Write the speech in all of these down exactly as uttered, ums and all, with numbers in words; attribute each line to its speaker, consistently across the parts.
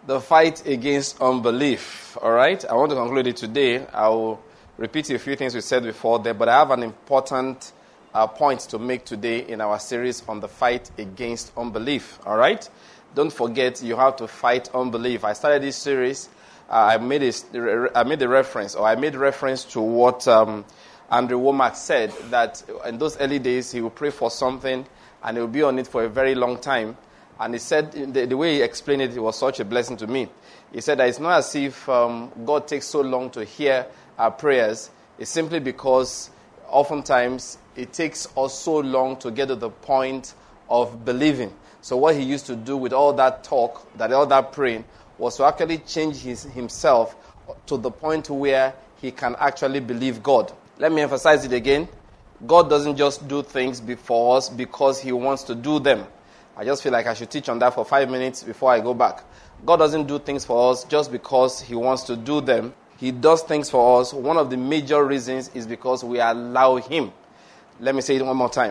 Speaker 1: the fight against unbelief. All right? I want to conclude it today. I will repeat a few things we said before there, but I have an important uh, point to make today in our series on the fight against unbelief. All right? Don't forget, you have to fight unbelief. I started this series. Uh, I made a, I made a reference, or I made reference to what um, Andrew Womack said, that in those early days he would pray for something and he would be on it for a very long time. And he said, the, the way he explained it, it was such a blessing to me. He said that it's not as if um, God takes so long to hear our prayers. It's simply because oftentimes it takes us so long to get to the point of believing. So what he used to do with all that talk, that all that praying, was to actually change his, himself to the point where he can actually believe God. Let me emphasize it again. God doesn't just do things before us because he wants to do them. I just feel like I should teach on that for five minutes before I go back. God doesn't do things for us just because he wants to do them. He does things for us. One of the major reasons is because we allow him. Let me say it one more time.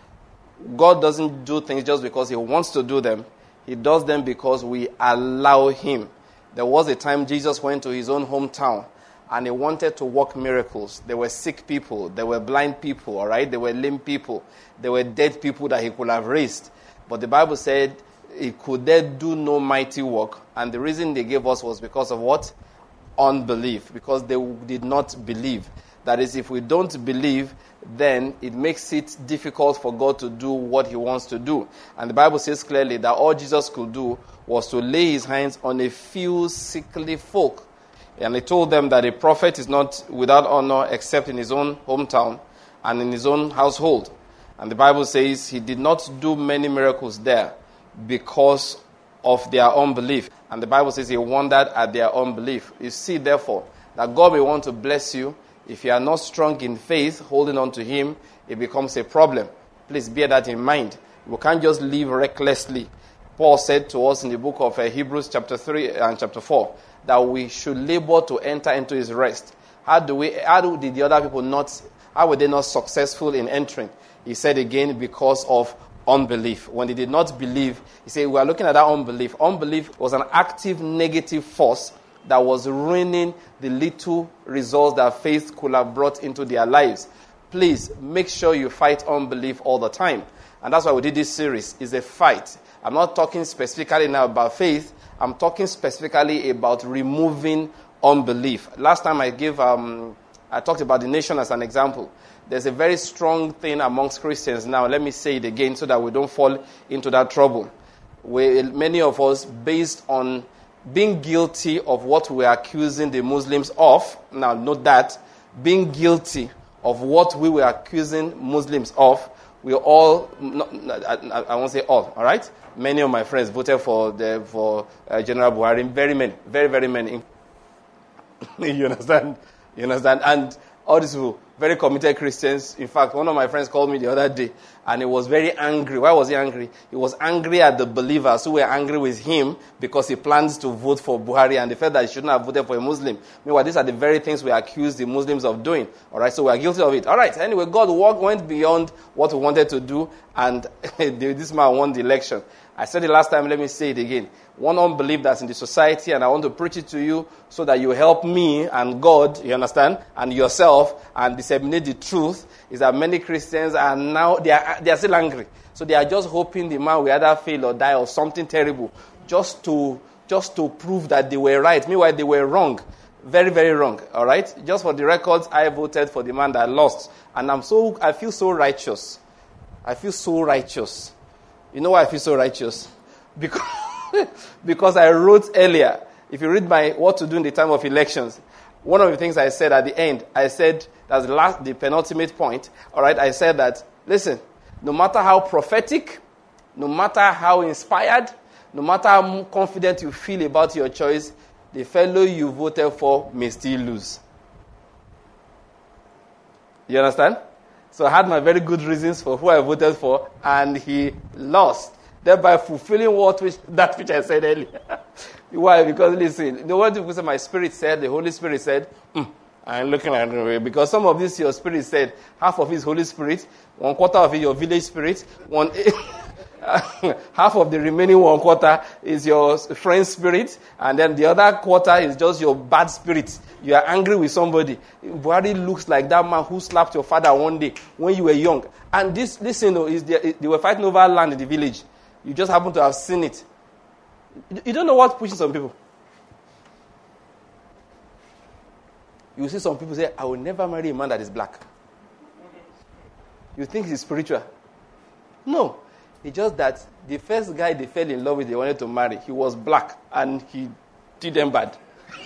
Speaker 1: God doesn't do things just because he wants to do them. He does them because we allow him. There was a time Jesus went to his own hometown and he wanted to work miracles. There were sick people. There were blind people, all right? There were lame people. There were dead people that he could have raised. But the Bible said he could there do no mighty work. And the reason they gave us was because of what? Unbelief. Because they did not believe. That is, if we don't believe, then it makes it difficult for God to do what he wants to do. And the Bible says clearly that all Jesus could do was to lay his hands on a few sickly folk. And he told them that a prophet is not without honor except in his own hometown and in his own household. And the Bible says he did not do many miracles there because of their unbelief. And the Bible says he wondered at their unbelief. You see, therefore, that God may want to bless you. If you are not strong in faith, holding on to him, it becomes a problem. Please bear that in mind. We can't just live recklessly. Paul said to us in the book of uh, Hebrews chapter three and chapter four that we should labor to enter into his rest. How do we? How do, did the other people not? How were they not successful in entering? He said again, because of unbelief. When they did not believe, he said, we are looking at that unbelief. Unbelief was an active negative force that was ruining the little results that faith could have brought into their lives. Please make sure you fight unbelief all the time. And that's why we did this series. It's a fight. I'm not talking specifically now about faith. I'm talking specifically about removing unbelief. Last time I gave, um, I talked about the nation as an example. There's a very strong thing amongst Christians now. Let me say it again so that we don't fall into that trouble. We, many of us, based on being guilty of what we are accusing the Muslims of, now note that, being guilty of what we were accusing Muslims of, we all, not, I, I won't say all, all right? Many of my friends voted for the for uh, General Buhari, very many, very, very many. You understand? You understand? And all these people, very committed Christians. In fact, one of my friends called me the other day, and he was very angry. Why was he angry? He was angry at the believers who were angry with him because he plans to vote for Buhari, and they felt that he shouldn't have voted for a Muslim. Meanwhile, these are the very things we accuse the Muslims of doing. All right, so we are guilty of it. All right, anyway, God walked, went beyond what we wanted to do, and this man won the election. I said it last time, let me say it again. One unbelief that's in the society, and I want to preach it to you so that you help me and God, you understand, and yourself, and disseminate the truth, is that many Christians are now, they are, they are still angry. So they are just hoping the man will either fail or die or something terrible, just to, just to prove that they were right. Meanwhile, they were wrong. Very, very wrong. All right? Just for the records, I voted for the man that lost. And I'm so, I feel so righteous. I feel so righteous. You know why I feel so righteous? Because, because I wrote earlier, if you read my what to do in the time of elections, one of the things I said at the end, I said, that's the last, the penultimate point, all right, I said that, listen, no matter how prophetic, no matter how inspired, no matter how confident you feel about your choice, the fellow you voted for may still lose. You understand? So I had my very good reasons for who I voted for, and he lost, thereby fulfilling what which, that which I said earlier. Why? Because listen, the word of my spirit said, the Holy Spirit said, mm, I'm looking at it because some of this your spirit said, half of it is Holy Spirit, one quarter of it your village spirit, one half of the remaining one quarter is your friend spirit, and then the other quarter is just your bad spirit. You are angry with somebody. Buhari looks like that man who slapped your father one day when you were young. And this, listen, is the, they were fighting over land in the village. You just happen to have seen it. You don't know what pushes some people. You see some people say, I will never marry a man that is black. You think he's spiritual? No. It's just that the first guy they fell in love with, they wanted to marry, he was black and he did them bad.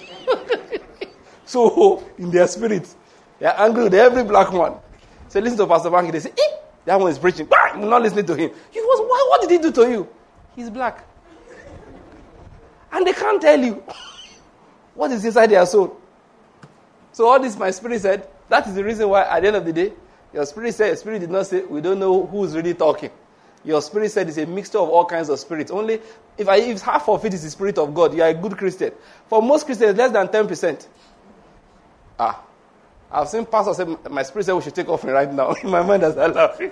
Speaker 1: So, in their spirit, they are angry with every black one. So, listen to Pastor Banky, they say, eh, that one is preaching. I'm not listening to him. He was, what, what did he do to you? He's black. And they can't tell you what is inside their soul. So all this my spirit said, that is the reason why at the end of the day, your spirit said, your spirit did not say, we don't know who's really talking. Your spirit said it's a mixture of all kinds of spirits. Only if, I, if half of it is the Spirit of God, you are a good Christian. For most Christians, less than ten percent. Ah. I've seen pastors say, my spirit said we should take offering right now. In my mind, I start laughing.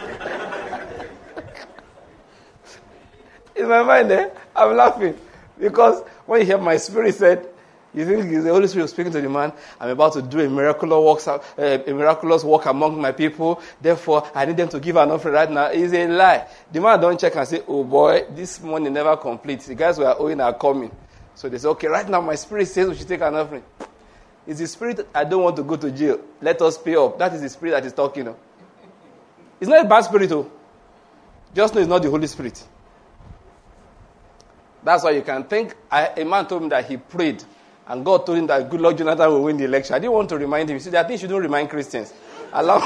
Speaker 1: In my mind, eh, I'm laughing. Because when you hear my spirit said, you think it's the Holy Spirit speaking to the man, I'm about to do a miraculous work, uh, a miraculous work among my people, therefore I need them to give an offering right now. It's a lie. The man don't check and say, oh boy, this money never completes. The guys who are owing are coming. So they say, okay, right now my spirit says we should take an offering. It's the spirit, I don't want to go to jail. Let us pay up. That is the spirit that is talking. You know? It's not a bad spirit, though. Just know it's not the Holy Spirit. That's why you can think, I, a man told me that he prayed, and God told him that good Lord Jonathan will win the election. I didn't want to remind him. He said, I think you shouldn't remind Christians. Allow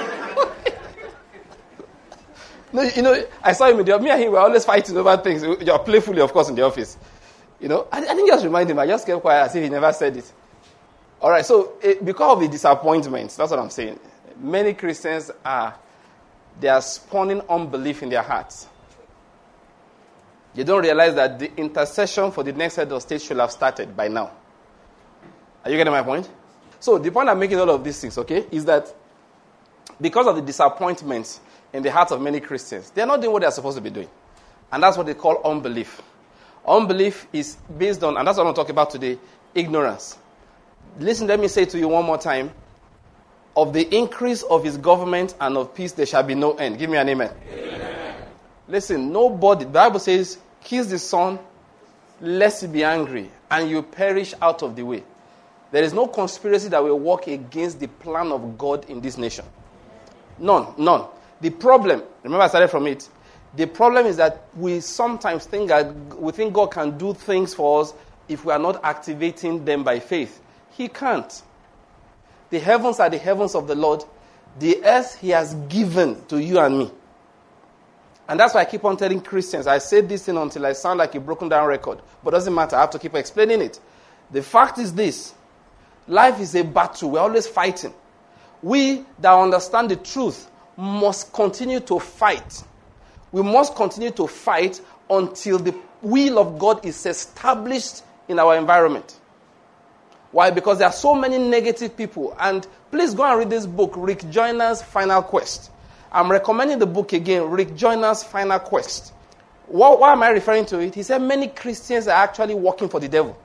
Speaker 1: No, you know, I saw him in the office. Me and him were always fighting over things. You're playfully, of course, in the office. You know, I, I didn't just remind him. I just kept quiet as if he never said it. All right, so it, because of the disappointments, that's what I'm saying. Many Christians are, they are spawning unbelief in their hearts. They don't realize that the intercession for the next head of state should have started by now. Are you getting my point? So the point I'm making all of these things, okay, is that because of the disappointments in the hearts of many Christians, they're not doing what they're supposed to be doing. And that's what they call unbelief. Unbelief is based on, and that's what I'm talking about today, ignorance. Listen, let me say to you one more time. Of the increase of his government and of peace, there shall be no end. Give me an amen. Amen. Listen, nobody, the Bible says, kiss the Son, lest he be angry, and you perish out of the way. There is no conspiracy that will work against the plan of God in this nation. None, none. The problem, remember I started from it, the problem is that we sometimes think that we think God can do things for us if we are not activating them by faith. He can't. The heavens are the heavens of the Lord. The earth he has given to you and me. And that's why I keep on telling Christians, I say this thing until I sound like a broken down record. But it doesn't matter, I have to keep explaining it. The fact is this. Life is a battle. We're always fighting. We that understand the truth must continue to fight. We must continue to fight until the will of God is established in our environment. Why? Because there are so many negative people. And please go and read this book, Rick Joyner's Final Quest. I'm recommending the book again, Rick Joyner's Final Quest. What, why am I referring to it? He said many Christians are actually working for the devil.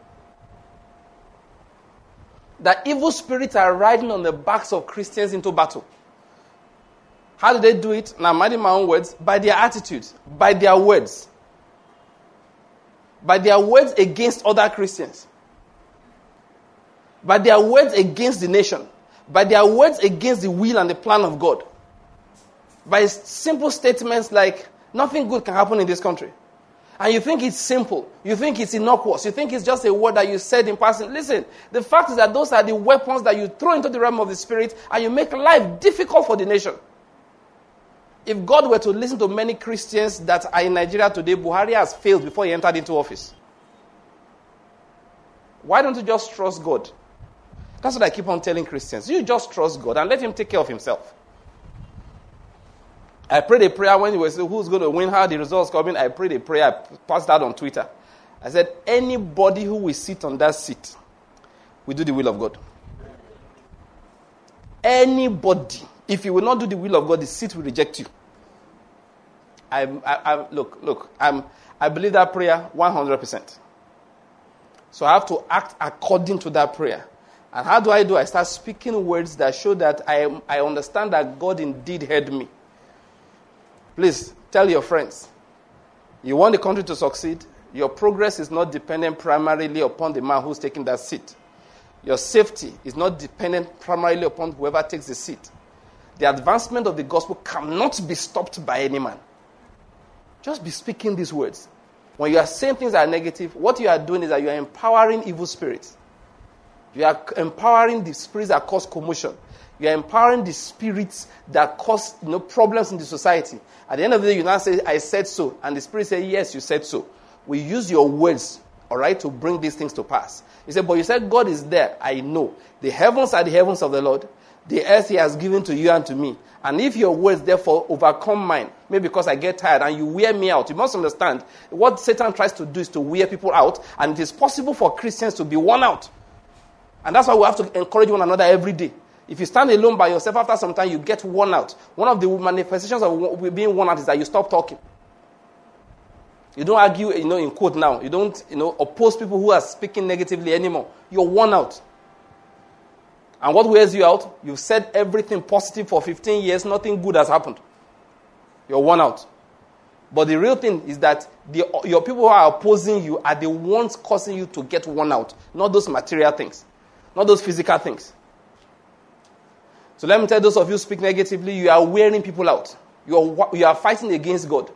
Speaker 1: That evil spirits are riding on the backs of Christians into battle. How do they do it? Now, I'm adding my own words. By their attitudes. By their words. By their words against other Christians. By their words against the nation. By their words against the will and the plan of God. By simple statements like, nothing good can happen in this country. And you think it's simple. You think it's innocuous. You think it's just a word that you said in passing. Listen, the fact is that those are the weapons that you throw into the realm of the spirit and you make life difficult for the nation. If God were to listen to many Christians that are in Nigeria today, Buhari has failed before he entered into office. Why don't you just trust God? That's what I keep on telling Christians. You just trust God and let him take care of himself. I prayed a prayer when he was who's going to win, how the results coming. I prayed a prayer, I passed that on Twitter. I said, anybody who will sit on that seat will do the will of God. Anybody, if you will not do the will of God, the seat will reject you. I, I, I look, look. I'm, I believe that prayer one hundred percent. So I have to act according to that prayer. And how do I do? I start speaking words that show that I, I understand that God indeed heard me. Please tell your friends, you want the country to succeed. Your progress is not dependent primarily upon the man who's taking that seat. Your safety is not dependent primarily upon whoever takes the seat. The advancement of the gospel cannot be stopped by any man. Just be speaking these words. When you are saying things that are negative, what you are doing is that you are empowering evil spirits. You are empowering the spirits that cause commotion. You are empowering the spirits that cause you know, problems in the society. At the end of the day, you now say, I said so. And the spirit say, yes, you said so. We use your words, all right, to bring these things to pass. He said, but you said God is there. I know. The heavens are the heavens of the Lord. The earth he has given to you and to me. And if your words therefore overcome mine, maybe because I get tired and you wear me out, you must understand what Satan tries to do is to wear people out. And it is possible for Christians to be worn out. And that's why we have to encourage one another every day. If you stand alone by yourself, after some time, you get worn out. One of the manifestations of being worn out is that you stop talking. You don't argue, you know, in quote now. You don't, you know, oppose people who are speaking negatively anymore. You're worn out. And what wears you out? You've said everything positive for fifteen years. Nothing good has happened. You're worn out. But the real thing is that the, your people who are opposing you are the ones causing you to get worn out. Not those material things. Not those physical things. So let me tell those of you who speak negatively, you are wearing people out. You are, you are fighting against God.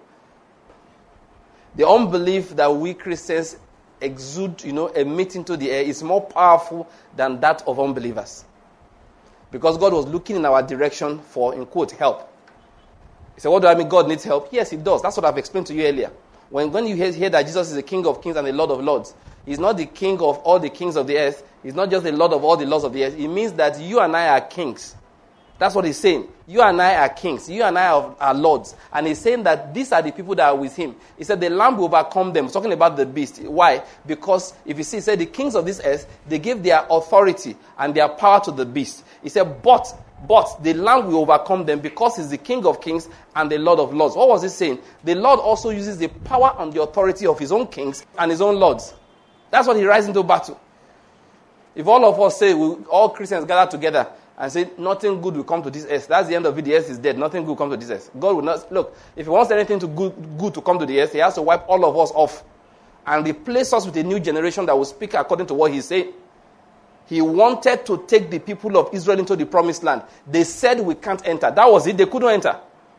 Speaker 1: The unbelief that we Christians exude, you know, emit into the air is more powerful than that of unbelievers. Because God was looking in our direction for, in quote, help. He said, what do I mean God needs help? Yes, he does. That's what I've explained to you earlier. When, when you hear, hear that Jesus is the King of kings and the Lord of lords, he's not the King of all the kings of the earth. He's not just the Lord of all the lords of the earth. It means that you and I are kings. That's what he's saying. You and I are kings. You and I are, are lords. And he's saying that these are the people that are with him. He said the Lamb will overcome them. He's talking about the beast. Why? Because if you see, he said the kings of this earth, they gave their authority and their power to the beast. He said, but, but the Lamb will overcome them because he's the King of kings and the Lord of lords. What was he saying? The Lord also uses the power and the authority of his own kings and his own lords. That's what he rises into battle. If all of us say, we, all Christians gather together, and say, nothing good will come to this earth. That's the end of it. The earth is dead. Nothing good will come to this earth. God will not... Look, if he wants anything to good, good to come to the earth, he has to wipe all of us off and replace us with a new generation that will speak according to what he's saying. He wanted to take the people of Israel into the promised land. They said we can't enter. That was it. They couldn't enter.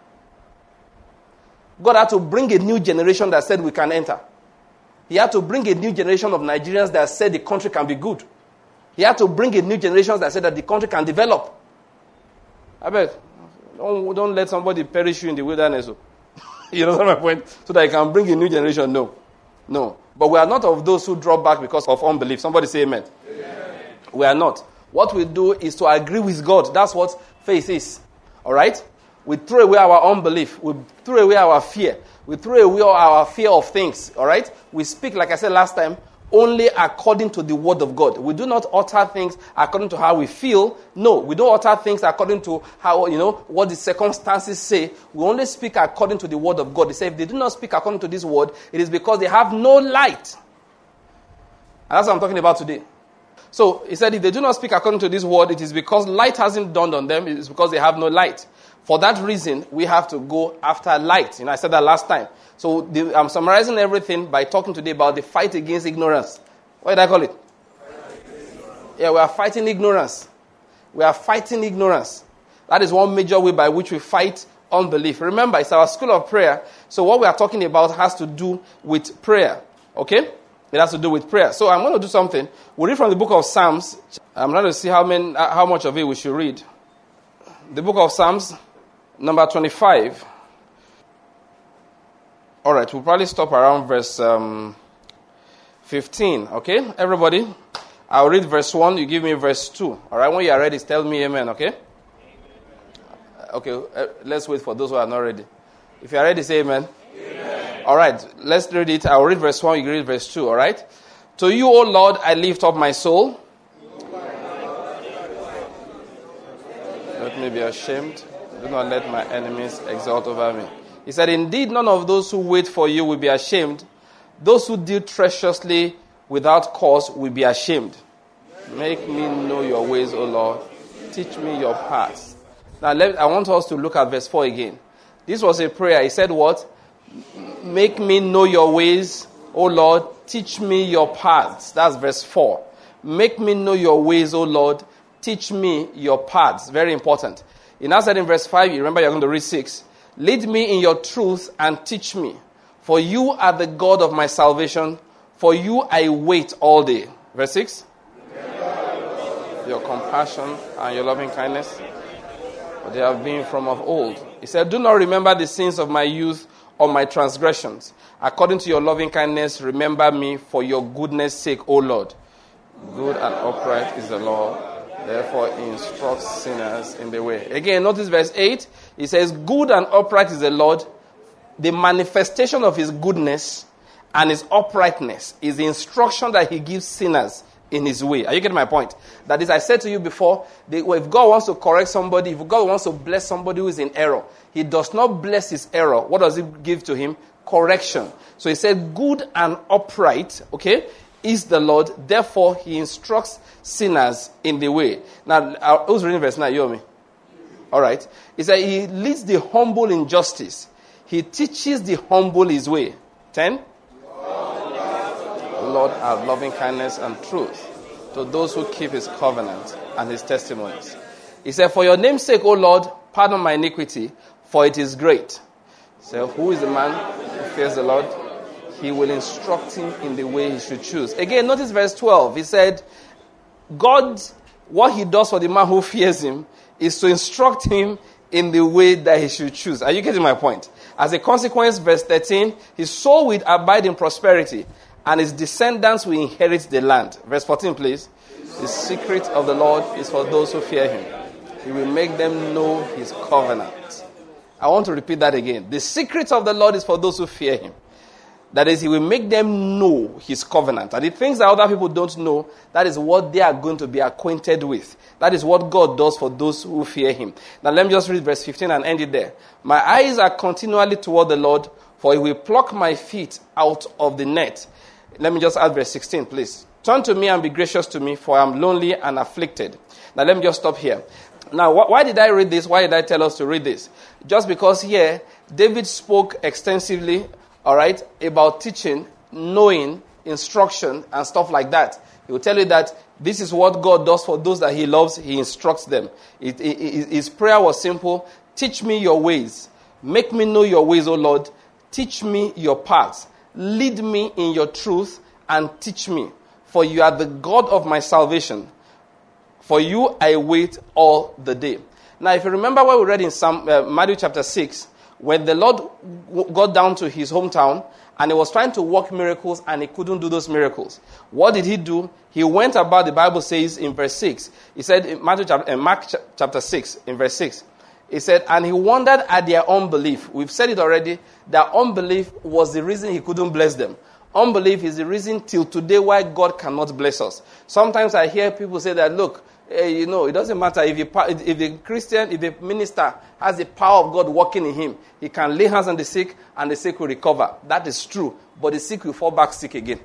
Speaker 1: God had to bring a new generation that said we can enter. He had to bring a new generation of Nigerians that said the country can be good. He had to bring a new generation that said that the country can develop. I bet. Don't, don't let somebody perish you in the wilderness. You know my point? So that he can bring a new generation. No. No. But we are not of those who drop back because of unbelief. Somebody say amen. Amen. We are not. What we do is to agree with God. That's what faith is. All right? We throw away our unbelief. We throw away our fear. We throw away our fear of things. All right? We speak, like I said last time, only according to the word of God. We do not utter things according to how we feel. No, we don't utter things according to how, you know, what the circumstances say. We only speak according to the word of God. He said, if they do not speak according to this word, it is because they have no light. And that's what I'm talking about today. So, he said, if they do not speak according to this word, it is because light hasn't dawned on them. It is because they have no light. For that reason, we have to go after light. You know, I said that last time. So the, I'm summarizing everything by talking today about the fight against ignorance. What did I call it? Yeah, we are fighting ignorance. We are fighting ignorance. That is one major way by which we fight unbelief. Remember, it's our school of prayer. So what we are talking about has to do with prayer. Okay? It has to do with prayer. So I'm going to do something. We'll read from the book of Psalms. I'm going to see how many, how much of it we should read. The book of Psalms, number twenty-five. All right, we'll probably stop around verse um, fifteen, okay? Everybody, I'll read verse one, you give me verse two. All right, when you are ready, tell me amen, okay? Okay, uh, let's wait for those who are not ready. If you are ready, say amen. Amen. All right, let's read it. I'll read verse one, you read verse two, all right? To you, O Lord, I lift up my soul. me be ashamed. Do not let my enemies exult over me. He said, indeed, none of those who wait for you will be ashamed. Those who deal treacherously without cause will be ashamed. Make me know your ways, O Lord. Teach me your paths. Now, let, I want us to look at verse four again. This was a prayer. He said what? Make me know your ways, O Lord. Teach me your paths. That's verse four. Make me know your ways, O Lord. Teach me your paths. Very important. He now said in verse five, you remember you're going to read six. Lead me in your truth and teach me. For you are the God of my salvation. For you I wait all day. Verse six. Your compassion and your loving kindness, for they have been from of old. He said, do not remember the sins of my youth or my transgressions. According to your loving kindness, remember me for your goodness' sake, O Lord. Good and upright is the Lord. Therefore, he instructs sinners in the way. Again, notice verse eight. He says, good and upright is the Lord. The manifestation of his goodness and his uprightness is the instruction that he gives sinners in his way. Are you getting my point? That is, I said to you before, that if God wants to correct somebody, if God wants to bless somebody who is in error, he does not bless his error. What does he give to him? Correction. So he said, good and upright, okay, is the Lord. Therefore, he instructs sinners in the way. Now, I was reading verse nine. You hear me? All right. He said, he leads the humble in justice. He teaches the humble his way. Ten. The Lord has loving kindness and truth to those who keep his covenant and his testimonies. He said, for your name's sake, O Lord, pardon my iniquity, for it is great. So who is the man who fears the Lord? He will instruct him in the way he should choose. Again, notice verse twelve. He said, God, what he does for the man who fears him is to instruct him in the way that he should choose. Are you getting my point? As a consequence, verse thirteen, his soul will abide in prosperity, and his descendants will inherit the land. Verse fourteen, please. The secret of the Lord is for those who fear him. He will make them know his covenant. I want to repeat that again. The secret of the Lord is for those who fear him. That is, he will make them know his covenant. And the things that other people don't know, that is what they are going to be acquainted with. That is what God does for those who fear him. Now let me just read verse fifteen and end it there. My eyes are continually toward the Lord, for he will pluck my feet out of the net. Let me just add verse sixteen, please. Turn to me and be gracious to me, for I am lonely and afflicted. Now let me just stop here. Now, wh- why did I read this? Why did I tell us to read this? Just because here, David spoke extensively, all right, about teaching, knowing, instruction, and stuff like that. He will tell you that this is what God does for those that he loves. He instructs them. It, it, it, his prayer was simple. Teach me your ways. Make me know your ways, O Lord. Teach me your paths. Lead me in your truth and teach me. For you are the God of my salvation. For you I wait all the day. Now, if you remember what we read in Psalm, uh, Matthew chapter six, when the Lord w- got down to his hometown and he was trying to work miracles and he couldn't do those miracles. What did he do? He went about, the Bible says in verse six, he said in Matthew chapter, uh, Mark ch- chapter six, in verse six, he said, and he wondered at their unbelief. We've said it already. Their unbelief was the reason he couldn't bless them. Unbelief is the reason till today why God cannot bless us. Sometimes I hear people say that, look, eh, you know, it doesn't matter if, you, if the Christian, if the minister has the power of God working in him, he can lay hands on the sick and the sick will recover. That is true. But the sick will fall back sick again.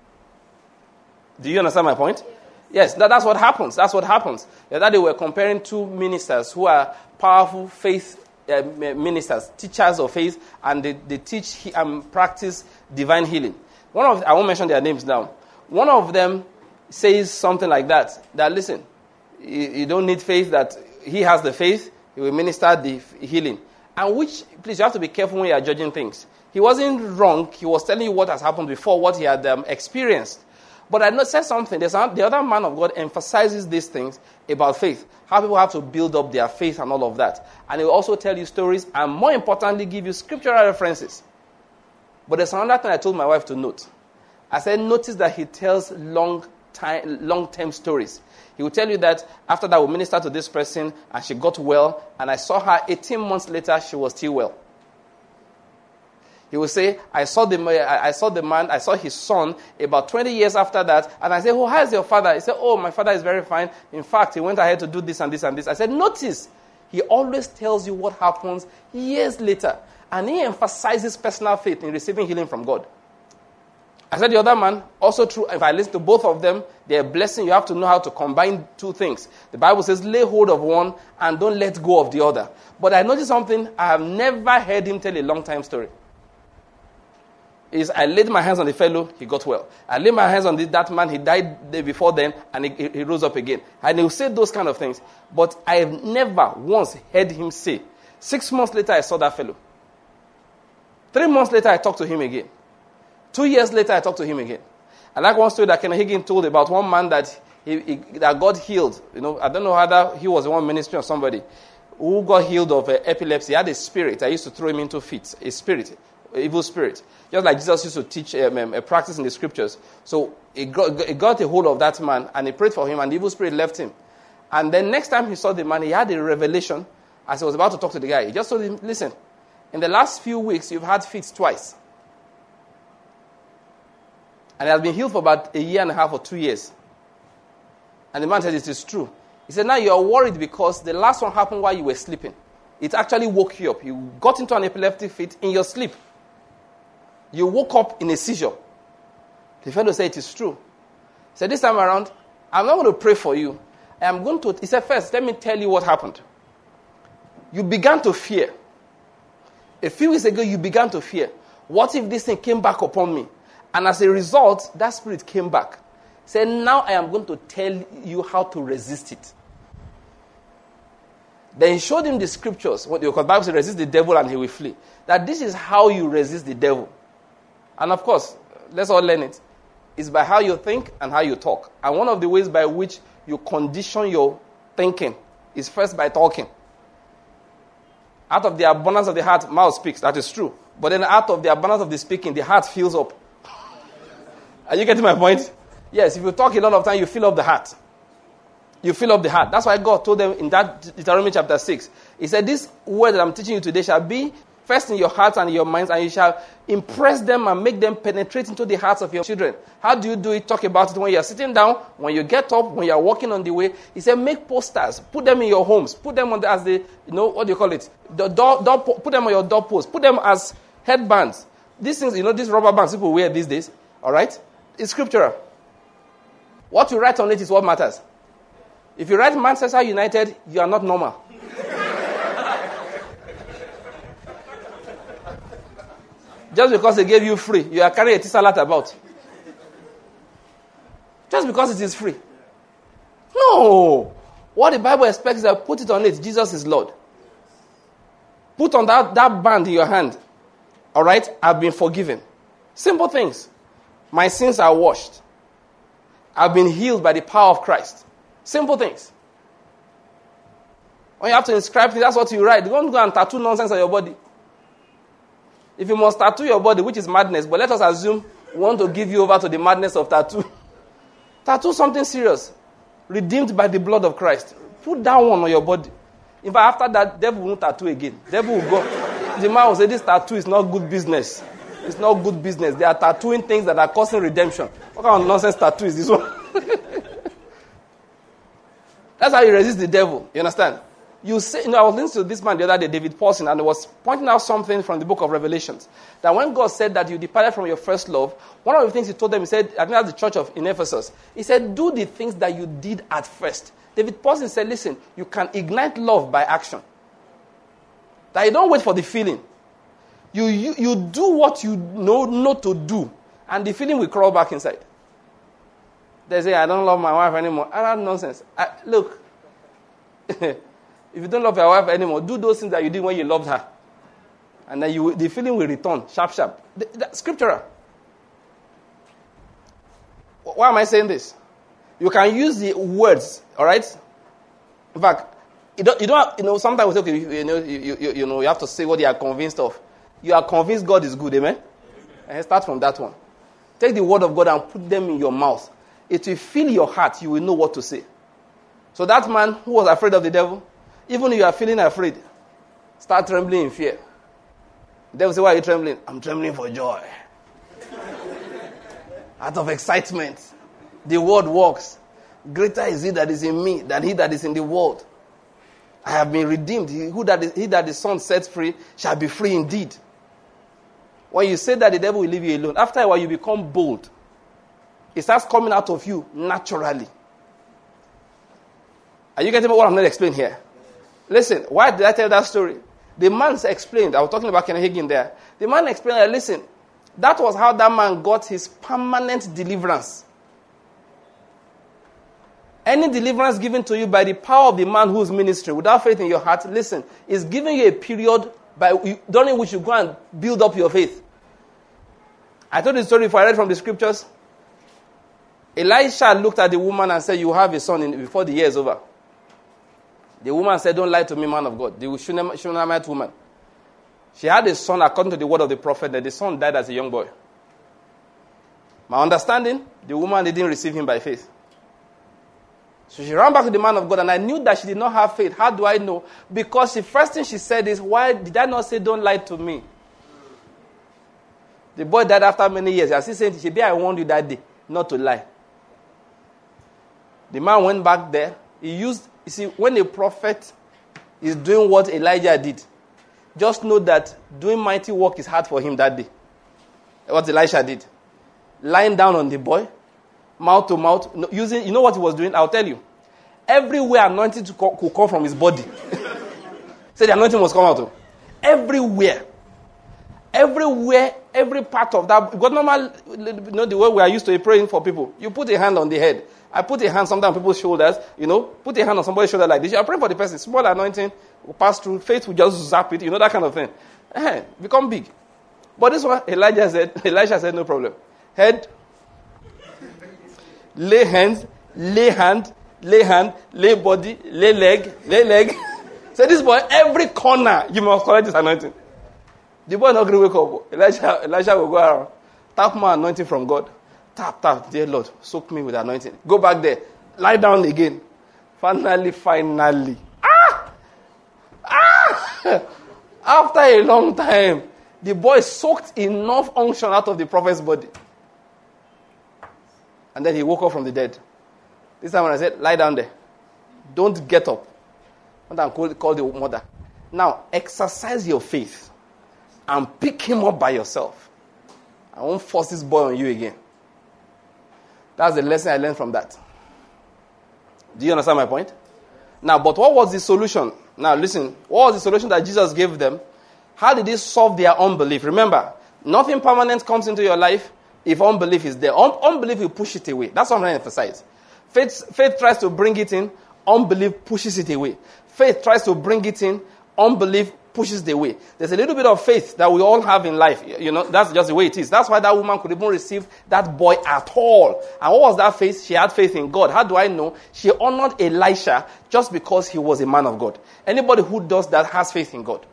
Speaker 1: Do you understand my point? Yes, that, that's what happens. That's what happens. The other day we were comparing two ministers who are powerful faith uh, ministers, teachers of faith, and they, they teach and um, practice divine healing. One of I won't mention their names now. One of them says something like that. That listen, you, you don't need faith. That he has the faith, he will minister the healing. And which, please, you have to be careful when you are judging things. He wasn't wrong. He was telling you what has happened before, what he had um, experienced. But I said something. There's a, the other man of God emphasizes these things about faith. How people have to build up their faith and all of that. And he will also tell you stories and, more importantly, give you scriptural references. But there's another thing I told my wife to note. I said, notice that he tells long time, long-term stories. He will tell you that after that we ministered to this person and she got well, and I saw her eighteen months later, she was still well. He will say, I saw the I saw the man, I saw his son about twenty years after that, and I said, oh, how is your father? He said, oh, my father is very fine. In fact, he went ahead to do this and this and this. I said, notice, he always tells you what happens years later. And he emphasizes personal faith in receiving healing from God. I said the other man, also true, if I listen to both of them, they're a blessing. You have to know how to combine two things. The Bible says, lay hold of one and don't let go of the other. But I noticed something, I have never heard him tell a long time story. Is I laid my hands on the fellow, he got well. I laid my hands on the, that man, he died the day before then, and he, he rose up again. And he'll say those kind of things. But I have never once heard him say, six months later, I saw that fellow. Three months later, I talked to him again. Two years later, I talked to him again. I like one story that Ken Hagin told about one man that he, he that got healed. You know, I don't know whether he was in one ministry or somebody who got healed of uh, epilepsy. He had a spirit. I used to throw him into fits. A spirit, an evil spirit. Just like Jesus used to teach um, um, a practice in the scriptures. So he got, he got a hold of that man and he prayed for him and the evil spirit left him. And then next time he saw the man, he had a revelation as he was about to talk to the guy. He just told him, listen, in the last few weeks, you've had fits twice. And he has been healed for about a year and a half or two years. And the man said, it is true. He said, now you are worried because the last one happened while you were sleeping. It actually woke you up. You got into an epileptic fit in your sleep. You woke up in a seizure. The fellow said, it is true. He said, this time around, I'm not going to pray for you. I am going to, he said, first, let me tell you what happened. You began to fear. A few weeks ago, you began to fear. What if this thing came back upon me? And as a result, that spirit came back. Said, now I am going to tell you how to resist it. Then he showed him the scriptures. What the Bible says, resist the devil and he will flee. That this is how you resist the devil. And of course, let's all learn it. It's by how you think and how you talk. And one of the ways by which you condition your thinking is first by talking. Out of the abundance of the heart, mouth speaks. That is true. But then out of the abundance of the speaking, the heart fills up. Are you getting my point? Yes, if you talk a lot of time, you fill up the heart. You fill up the heart. That's why God told them in that Deuteronomy chapter six. He said, this word that I'm teaching you today shall be first in your hearts and in your minds, and you shall impress them and make them penetrate into the hearts of your children. How do you do it? Talk about it when you're sitting down, when you get up, when you're walking on the way. He said, make posters. Put them in your homes. Put them on the, as the, you know, what do you call it? The door, door, put them on your doorposts. Put them as headbands. These things, you know, these rubber bands people wear these days. All right? It's scriptural. What you write on it is what matters. If you write Manchester United, you are not normal. Just because they gave you free, you are carrying a T-Salat about. Just because it is free. No. What the Bible expects is that put it on it. Jesus is Lord. Put on that, that band in your hand. All right? I've been forgiven. Simple things. My sins are washed. I've been healed by the power of Christ. Simple things. When you have to inscribe things, that's what you write. Don't go and tattoo nonsense on your body. If you must tattoo your body, which is madness, but let us assume we want to give you over to the madness of tattoo. Tattoo something serious. Redeemed by the blood of Christ. Put that one on your body. In fact, after that, devil won't tattoo again. Devil will go. The man will say, this tattoo is not good business. It's not good business. They are tattooing things that are causing redemption. What kind of nonsense tattoo is this one? That's how you resist the devil. You understand? You say, you know, I was listening to this man the other day, David Paulson, and he was pointing out something from the book of Revelations. That when God said that you departed from your first love, one of the things he told them, he said, I think that's the church of in Ephesus. He said, do the things that you did at first. David Paulson said, listen, you can ignite love by action. That you don't wait for the feeling. You, you, you do what you know not to do, and the feeling will crawl back inside. They say, I don't love my wife anymore. Ah, that's nonsense. I, look, if you don't love your wife anymore, do those things that you did when you loved her. And then you, the feeling will return, sharp, sharp. The, the, scriptural. Why am I saying this? You can use the words, all right? In fact, you don't, you don't you know, sometimes we say, okay, you know, you, you, you know, you have to say what you are convinced of. You are convinced God is good, amen? And start from that one. Take the word of God and put them in your mouth. It will fill your heart. You will know what to say. So that man who was afraid of the devil, even if you are feeling afraid, start trembling in fear. The devil say, why are you trembling? I'm trembling for joy. Out of excitement. The word works. Greater is he that is in me than he that is in the world. I have been redeemed. He, who that is, he that the Son sets free shall be free indeed. When you say that, the devil will leave you alone. After a while, you become bold. It starts coming out of you naturally. Are you getting what I'm not explaining here? Listen, why did I tell that story? The man explained, I was talking about Ken Hagin there. The man explained that, listen, that was how that man got his permanent deliverance. Any deliverance given to you by the power of the man whose ministry, without faith in your heart, listen, is giving you a period by during which you go and build up your faith. I told the story before I read from the scriptures. Elisha looked at the woman and said, you have a son in, before the year is over. The woman said, don't lie to me, man of God. The Shunammite woman. She had a son according to the word of the prophet, that the son died as a young boy. My understanding, the woman didn't receive him by faith. So she ran back to the man of God, and I knew that she did not have faith. How do I know? Because the first thing she said is, why did I not say, don't lie to me? The boy died after many years. I still saying, Shebi, I warned you that day not to lie. The man went back there. He used, you see, when a prophet is doing what Elijah did, just know that doing mighty work is hard for him that day. What Elisha did. Lying down on the boy, mouth to mouth, using, you know what he was doing? I'll tell you. Everywhere anointing to co- could come from his body. Say the anointing must come out. Everywhere. Everywhere, every part of that. Because normal, you know, the way we are used to praying for people. You put a hand on the head. I put a hand sometimes on people's shoulders. You know, put a hand on somebody's shoulder like this. You are praying for the person. Small anointing will pass through. Faith will just zap it. You know, that kind of thing. Eh, become big. But this one, Elijah said, Elisha said, no problem. Head, lay hands, lay hand, lay hand, lay body, lay leg, lay leg. Say this boy, every corner, you must collect this anointing. The boy not going to wake up. Elijah, Elijah will go around. Tap my anointing from God. Tap, tap, dear Lord, soak me with anointing. Go back there. Lie down again. Finally, finally. Ah! Ah! After a long time, the boy soaked enough unction out of the prophet's body. And then he woke up from the dead. This time when I said, lie down there. Don't get up. And then call, call the mother. Now, exercise your faith. And pick him up by yourself. I won't force this boy on you again. That's the lesson I learned from that. Do you understand my point? Now, but what was the solution? Now, listen. What was the solution that Jesus gave them? How did he solve their unbelief? Remember, nothing permanent comes into your life if unbelief is there. Un- unbelief will push it away. That's what I'm trying to emphasize. Faith, faith tries to bring it in. Unbelief pushes it away. Faith tries to bring it in. Unbelief pushes it away. There's a little bit of faith that we all have in life. You know, that's just the way it is. That's why that woman could even receive that boy at all. And what was that faith? She had faith in God. How do I know? She honored Elisha just because he was a man of God. Anybody who does that has faith in God.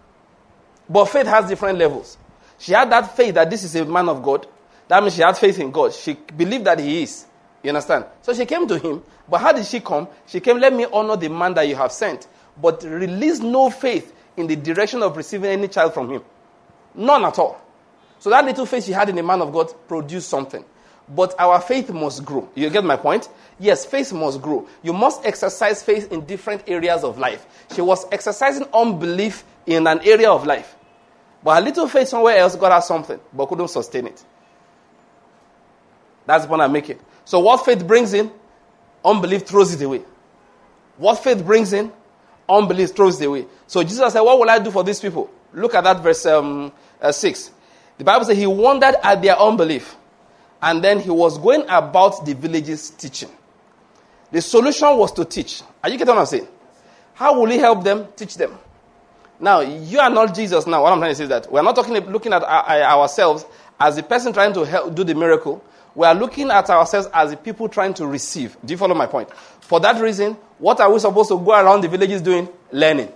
Speaker 1: But faith has different levels. She had that faith that this is a man of God. That means she had faith in God. She believed that he is. You understand? So she came to him. But how did she come? She came, let me honor the man that you have sent. But release no faith in the direction of receiving any child from him. None at all. So that little faith she had in the man of God produced something. But our faith must grow. You get my point? Yes, faith must grow. You must exercise faith in different areas of life. She was exercising unbelief in an area of life. But a little faith somewhere else got her something, but couldn't sustain it. That's the point I'm making. So what faith brings in, unbelief throws it away. What faith brings in, unbelief throws it away. So Jesus said, what will I do for these people? Look at that verse um, uh, six. The Bible says he wondered at their unbelief. And then he was going about the villages teaching. The solution was to teach. Are you getting what I'm saying? How will he help them? Teach them. Now, you are not Jesus now. What I'm trying to say is that we're not talking, looking at our, ourselves as the person trying to help do the miracle. We are looking at ourselves as the people trying to receive. Do you follow my point? For that reason, what are we supposed to go around the villages doing? Learning.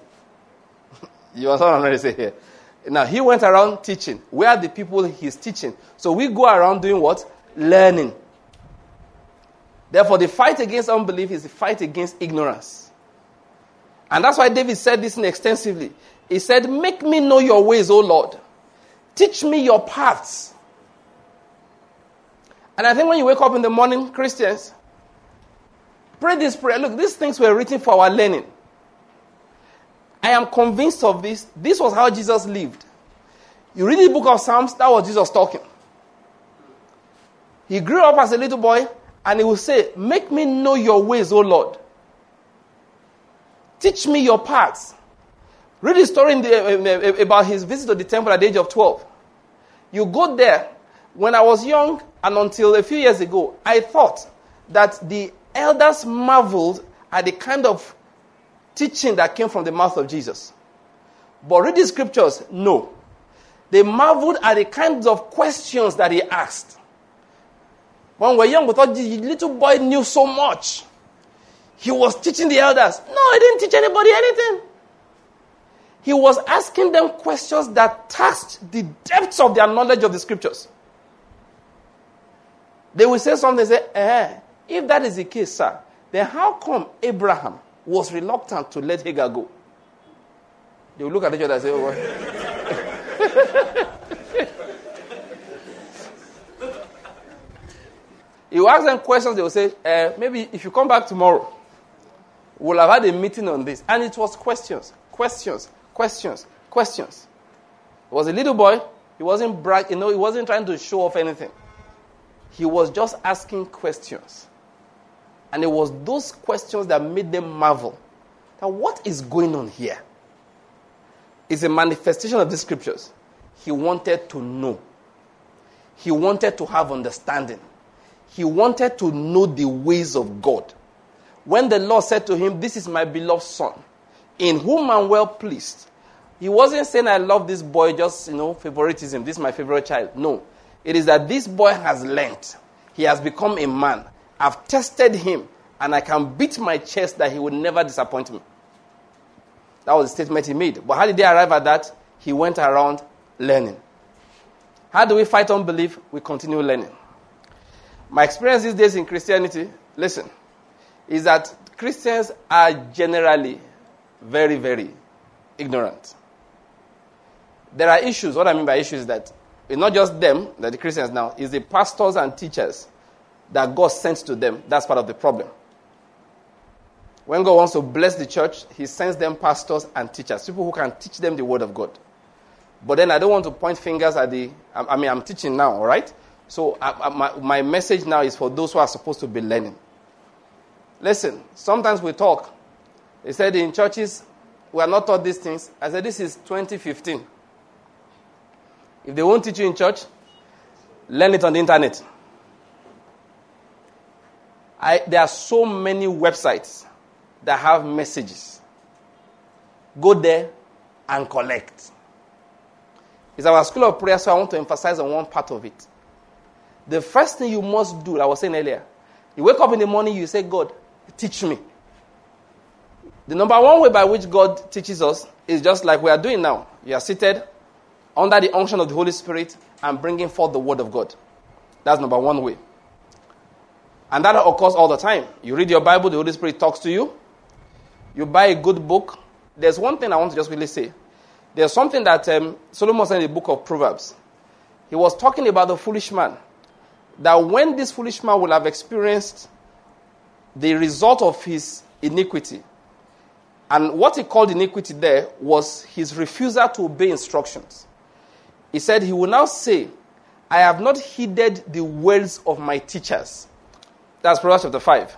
Speaker 1: You understand what I'm trying to say here? Now, he went around teaching. Where are the people he's teaching? So we go around doing what? Learning. Therefore, the fight against unbelief is the fight against ignorance. And that's why David said this extensively. He said, make me know your ways, O Lord. Teach me your paths. And I think when you wake up in the morning, Christians, pray this prayer. Look, these things were written for our learning. I am convinced of this. This was how Jesus lived. You read the book of Psalms, that was Jesus talking. He grew up as a little boy, and he would say, make me know your ways, O Lord. Teach me your paths. Read the story in the, uh, about his visit to the temple at the age of twelve. You go there. When I was young, and until a few years ago, I thought that the elders marveled at the kind of teaching that came from the mouth of Jesus. But read the scriptures, no. They marveled at the kinds of questions that he asked. When we were young, we thought the little boy knew so much. He was teaching the elders. No, he didn't teach anybody anything. He was asking them questions that touched the depths of their knowledge of the scriptures. They will say something, say, eh, if that is the case, sir, then how come Abraham was reluctant to let Hagar go? They will look at each other and say, oh, what? You ask them questions, they will say, uh, maybe if you come back tomorrow, we'll have had a meeting on this. And it was questions, questions, questions, questions. He was a little boy. He wasn't brag, you know, he wasn't trying to show off anything. He was just asking questions. And it was those questions that made them marvel. Now, what is going on here? It's a manifestation of the scriptures. He wanted to know. He wanted to have understanding. He wanted to know the ways of God. When the Lord said to him, this is my beloved son, in whom I'm well pleased, he wasn't saying, I love this boy, just, you know, favoritism. This is my favorite child. No. It is that this boy has learned. He has become a man. I've tested him, and I can beat my chest that he will never disappoint me. That was the statement he made. But how did they arrive at that? He went around learning. How do we fight unbelief? We continue learning. My experience these days in Christianity, listen, is that Christians are generally very, very ignorant. There are issues. What I mean by issues is that it's not just them, that the Christians now, it's the pastors and teachers that God sent to them. That's part of the problem. When God wants to bless the church, he sends them pastors and teachers, people who can teach them the word of God. But then I don't want to point fingers at the, I, I mean, I'm teaching now, all right? So I, I, my, my message now is for those who are supposed to be learning. Listen, sometimes we talk. They said in churches, we are not taught these things. I said, this is twenty fifteen. If they won't teach you in church, learn it on the internet. I, there are so many websites that have messages. Go there and collect. It's our school of prayer, so I want to emphasize on one part of it. The first thing you must do, like I was saying earlier, you wake up in the morning, you say, God, teach me. The number one way by which God teaches us is just like we are doing now. You are seated under the unction of the Holy Spirit and bringing forth the word of God. That's number one way. And that occurs all the time. You read your Bible, the Holy Spirit talks to you. You buy a good book. There's one thing I want to just really say. There's something that um, Solomon said in the book of Proverbs. He was talking about the foolish man. That when this foolish man will have experienced the result of his iniquity, and what he called iniquity there was his refusal to obey instructions. He said he will now say, I have not heeded the words of my teachers. That's Proverbs chapter five.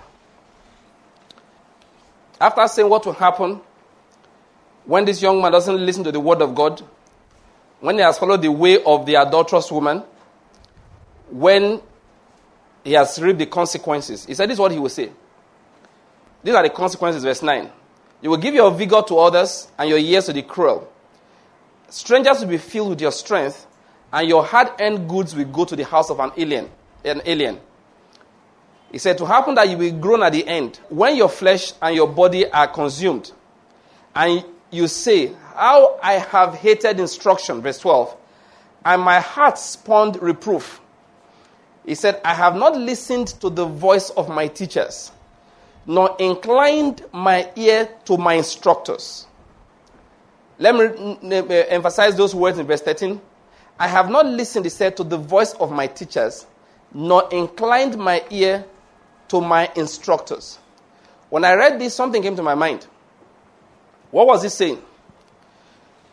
Speaker 1: After saying what will happen when this young man doesn't listen to the word of God, when he has followed the way of the adulterous woman, when he has reaped the consequences, he said this is what he will say. These are the consequences, verse nine. You will give your vigor to others and your years to the cruel. Strangers will be filled with your strength, and your hard-earned goods will go to the house of an alien. An alien. He said, to happen that you will groan at the end, when your flesh and your body are consumed. And you say, how I have hated instruction, verse twelve, and my heart spurned reproof. He said, I have not listened to the voice of my teachers, nor inclined my ear to my instructors. Let me emphasize those words in verse thirteen. I have not listened, he said, to the voice of my teachers, nor inclined my ear to my instructors. When I read this, something came to my mind. What was he saying?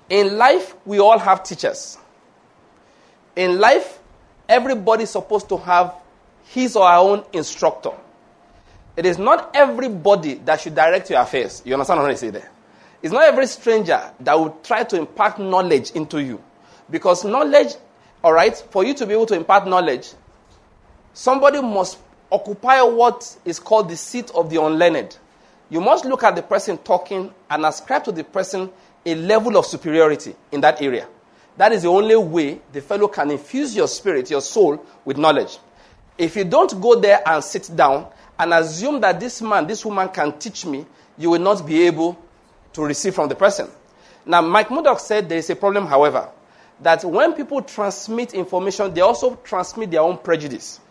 Speaker 1: In life, we all have teachers. In life, everybody's supposed to have his or her own instructor. It is not everybody that should direct your affairs. You understand what I say there? It's not every stranger that will try to impart knowledge into you. Because knowledge, all right, for you to be able to impart knowledge, somebody must occupy what is called the seat of the unlearned. You must look at the person talking and ascribe to the person a level of superiority in that area. That is the only way the fellow can infuse your spirit, your soul, with knowledge. If you don't go there and sit down and assume that this man, this woman can teach me, you will not be able to receive from the person. Now, Mike Murdock said there is a problem, however, that when people transmit information, they also transmit their own prejudice.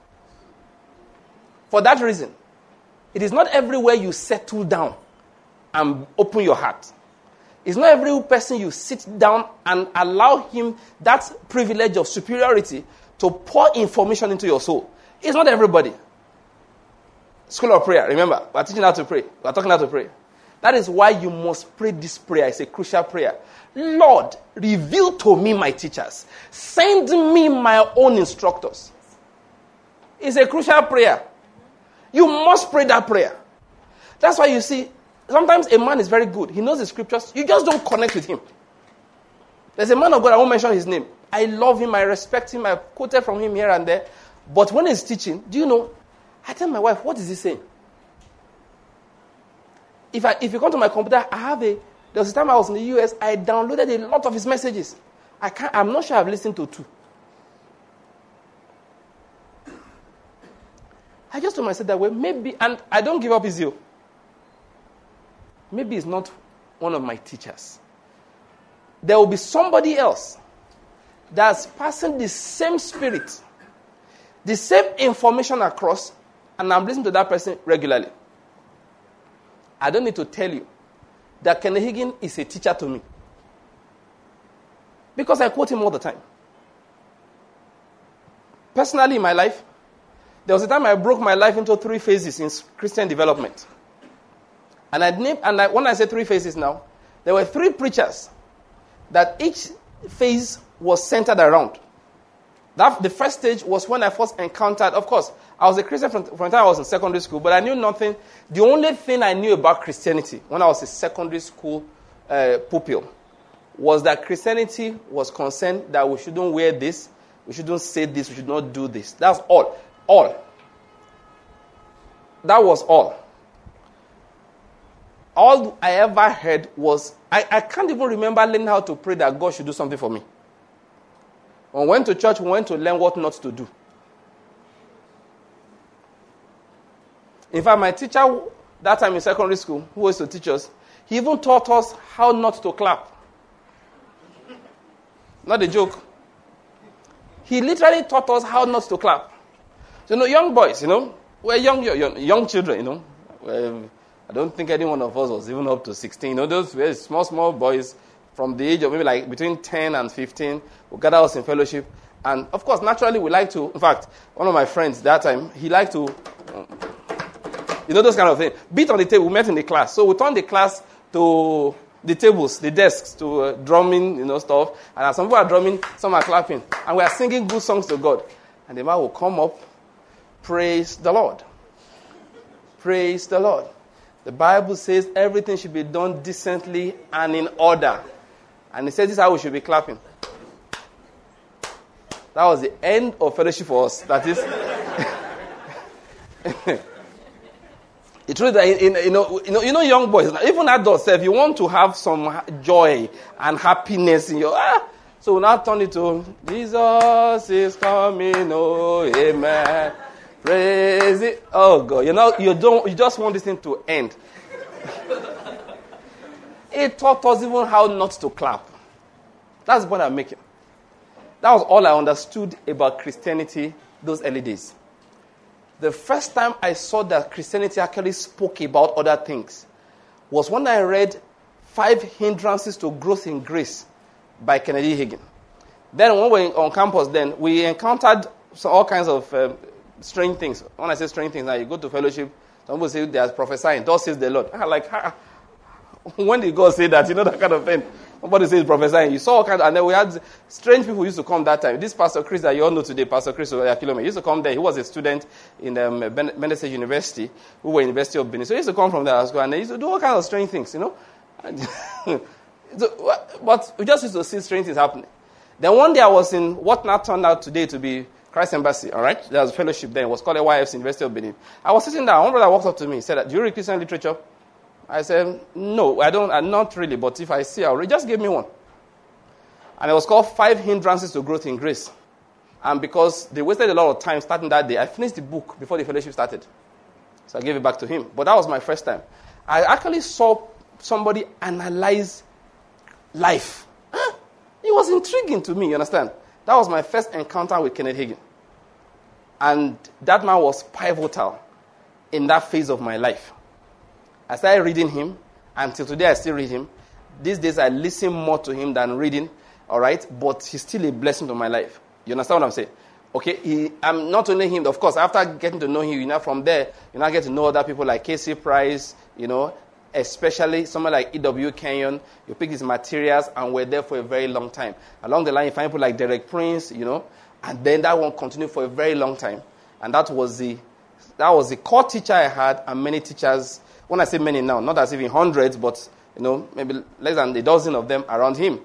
Speaker 1: For that reason, it is not everywhere you settle down and open your heart. It's not every person you sit down and allow him that privilege of superiority to pour information into your soul. It's not everybody. School of prayer, remember, we're teaching how to pray. We're talking how to pray. That is why you must pray this prayer. It's a crucial prayer. Lord, reveal to me my teachers. Send me my own instructors. It's a crucial prayer. You must pray that prayer. That's why you see, sometimes a man is very good. He knows the scriptures. You just don't connect with him. There's a man of God, I won't mention his name. I love him. I respect him. I quoted from him here and there. But when he's teaching, do you know, I tell my wife, what is he saying? If I if you come to my computer, I have a, there was a time I was in the U S, I downloaded a lot of his messages. I can't, I'm not sure I've listened to two. I just told myself that way, maybe, and I don't give up easy. Maybe it's not one of my teachers. There will be somebody else that's passing the same spirit, the same information across, and I'm listening to that person regularly. I don't need to tell you that Kenneth Hagin is a teacher to me. Because I quote him all the time. Personally in my life, there was a time I broke my life into three phases in Christian development. And I named, and I, when I say three phases now, there were three preachers that each phase was centered around. That, the first stage was when I first encountered, of course, I was a Christian from, from the time I was in secondary school, but I knew nothing. The only thing I knew about Christianity when I was a secondary school uh, pupil was that Christianity was concerned that we shouldn't wear this, we shouldn't say this, we should not do this. That's all. All. That was all. All I ever heard was, I, I can't even remember learning how to pray that God should do something for me. When we went to church, we went to learn what not to do. In fact, my teacher, that time in secondary school, who was to teach us, he even taught us how not to clap. Not a joke. He literally taught us how not to clap. So, you know, young boys, you know, we're young, young, young children, you know. We're, I don't think any one of us was even up to sixteen. You know, those very small, small boys from the age of maybe like between ten and fifteen will gather us in fellowship. And, of course, naturally, we like to, in fact, one of my friends that time, he liked to, you know, those kind of things. Beat on the table. We met in the class. So we turned the class to the tables, the desks, to uh, drumming, you know, stuff. And as some people are drumming, some are clapping. And we are singing good songs to God. And the man will come up, praise the Lord. Praise the Lord. The Bible says everything should be done decently and in order. And it says this is how we should be clapping. That was the end of fellowship for us. That is... It's true that in, in, you, know, you know, you know, young boys, even adults, if you want to have some joy and happiness in your, ah, so we now turn it to Jesus is coming, oh amen, praise it, oh God, you know, you don't, you just want this thing to end. It taught us even how not to clap. That's the point I'm making. That was all I understood about Christianity those early days. The first time I saw that Christianity actually spoke about other things was when I read Five Hindrances to Growth in Grace by Kenneth Hagin. Then when we were on campus, then we encountered some, all kinds of um, strange things. When I say strange things, now you go to fellowship, some people say they are prophesying, thus says the Lord. I like, ah, when did God say that? You know, that kind of thing. Somebody says prophesying. You saw all kinds, and then we had strange people who used to come that time. This Pastor Chris that you all know today, Pastor Chris Oyakilome, used to come there. He was a student in um, Benin State University, who were University of Benin. So he used to come from there as well, and they used to do all kinds of strange things, you know. so, but we just used to see strange things happening. Then one day I was in what now turned out today to be Christ Embassy, all right? There was a fellowship then. It was called A Y F C, University of Benin. I was sitting down. One brother walked up to me. He said, do you read Christian literature? I said, no, I don't, I'm not really, but if I see, I'll read. Just give me one. And it was called Five Hindrances to Growth in Grace. And because they wasted a lot of time starting that day, I finished the book before the fellowship started. So I gave it back to him. But that was my first time. I actually saw somebody analyze life. Huh? It was intriguing to me, you understand? That was my first encounter with Kenneth Hagin. And that man was pivotal in that phase of my life. I started reading him. Until today, I still read him. These days, I listen more to him than reading. All right? But he's still a blessing to my life. You understand what I'm saying? Okay? He, I'm not only him. Of course, after getting to know him, you know, from there, you now get to know other people like K C Price, you know, especially someone like E W Kenyon. You pick his materials, and we're there for a very long time. Along the line, you find people like Derek Prince, you know, and then that one continued for a very long time. And that was the that was the core teacher I had, and many teachers. When I say many now, not as if in hundreds, but, you know, maybe less than a dozen of them around him.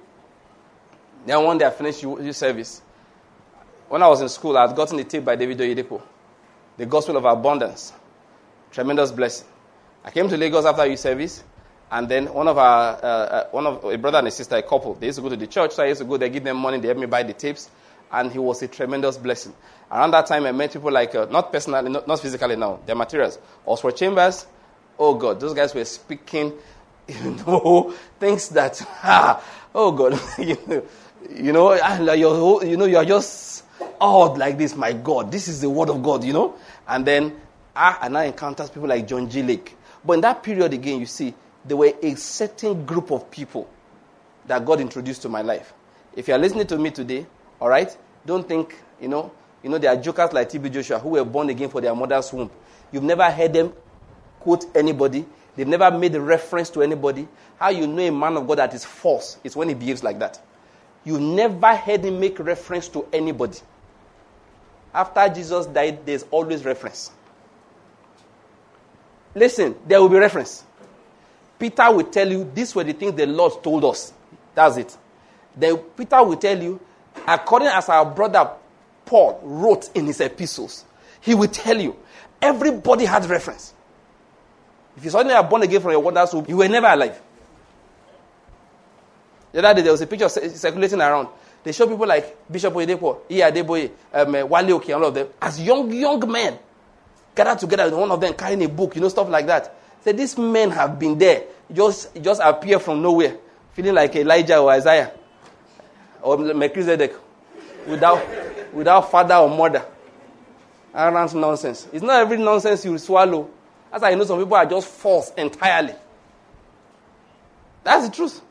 Speaker 1: Then one day I finished youth service. When I was in school, I had gotten a tape by David Oyedepo, The Gospel of Abundance. Tremendous blessing. I came to Lagos after youth service, and then one of our, uh, uh, one of a brother and a sister, a couple, they used to go to the church, so I used to go there, give them money, they helped me buy the tapes, and he was a tremendous blessing. Around that time, I met people like, uh, not personally, not, not physically now, their materials. Oswald Chambers. Oh, God, those guys were speaking, you know, things that, ah, oh, God, you know, you know, like you're, you know, you're just awed like this, my God, this is the word of God, you know. And then, ah, and I encountered people like John G. Lake. But in that period, again, you see, there were a certain group of people that God introduced to my life. If you're listening to me today, all right, don't think, you know, you know, there are jokers like T B Joshua who were born again for their mother's womb. You've never heard them quote anybody. They've never made a reference to anybody. How you know a man of God that is false is when he behaves like that. You never heard him make reference to anybody. After Jesus died, there's always reference. Listen, there will be reference. Peter will tell you, these were the things the Lord told us. That's it. Then Peter will tell you, according as our brother Paul wrote in his epistles, he will tell you, everybody had reference. If you suddenly are born again from your mother's womb, you were never alive. The other day, there was a picture circulating around. They show people like Bishop Oyedepo, Iya Adeboye, um, Wale Oke, all of them, as young, young men, gathered together, one of them carrying a book, you know, stuff like that. So these men have been there, just just appear from nowhere, feeling like Elijah or Isaiah or Melchizedek, without without father or mother. Arrant nonsense. It's not every nonsense you swallow. That's how you know some people are just false entirely. That's the truth.